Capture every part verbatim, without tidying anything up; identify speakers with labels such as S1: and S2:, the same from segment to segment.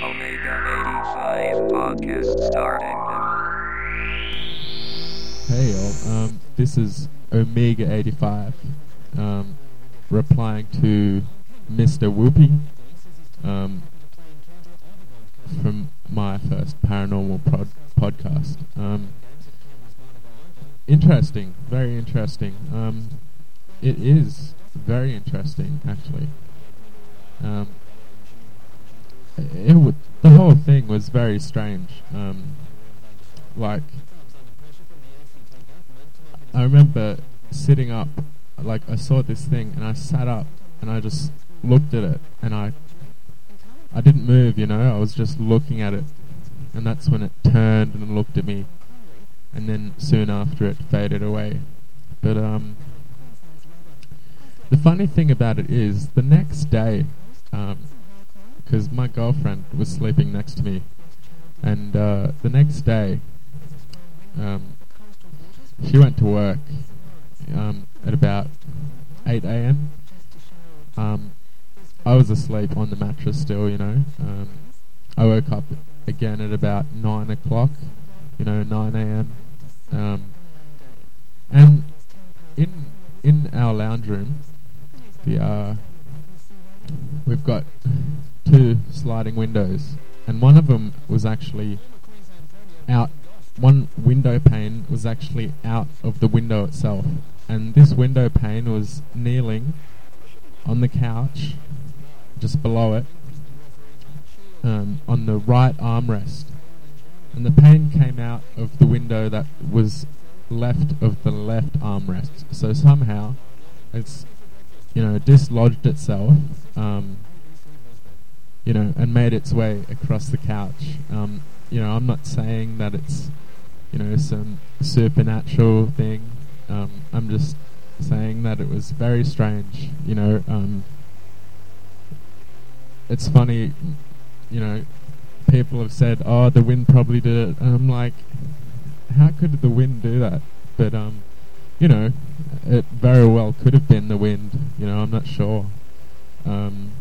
S1: Omega eighty-five podcast starting now.
S2: Hey y'all, um, this is Omega eighty-five, um, replying to Mister Whoopi, um, from my first paranormal prod- podcast. Um, interesting, very interesting. Um, it is very interesting, actually. Um, it, it w- the whole thing was very strange. Um, like, I remember sitting up, like I saw this thing and I sat up and I just looked at it and I I didn't move, you know, I was just looking at it, and that's when it turned and looked at me, and then soon after it faded away. But um the funny thing about it is, the next day, um because my girlfriend was sleeping next to me, and uh, the next day um she went to work um, at about eight a.m. Um, I was asleep on the mattress still, you know. Um, I woke up again at about nine o'clock, you know, nine a.m. Um, and in in our lounge room, the uh, we've got two sliding windows, and one of them was actually out. One window pane was actually out of the window itself, and this window pane was kneeling on the couch just below it, um, on the right armrest, and the pane came out of the window that was left of the left armrest. So somehow it's, you know, dislodged itself, um, you know, and made its way across the couch. Um, you know, I'm not saying that it's, you know, some supernatural thing. Um, I'm just saying that it was very strange, you know. Um, it's funny, you know, people have said, oh, the wind probably did it. And I'm like, how could the wind do that? But, um, you know, it very well could have been the wind, you know, I'm not sure. Um,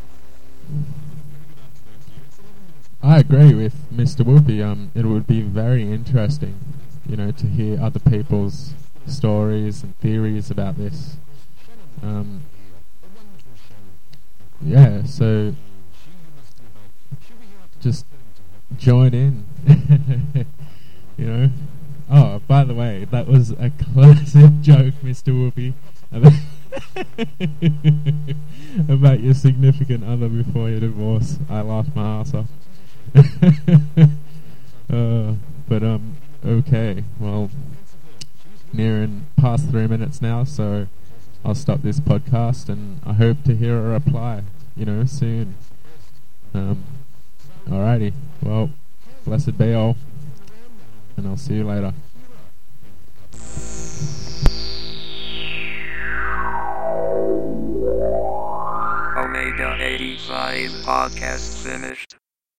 S2: I agree with Mister Whoopi. Um, it would be very interesting, you know, to hear other people's stories and theories about this. Um, yeah, so just join in, you know. Oh, by the way, that was a classic joke, Mister Whoopi, about, about your significant other before your divorce. I laughed my ass off. uh, but um, okay. Well, nearing past three minutes now, so I'll stop this podcast, and I hope to hear a reply, you know, soon. Um, alrighty. Well, blessed be all, and I'll see you later.
S1: Omega eighty-five podcast finished.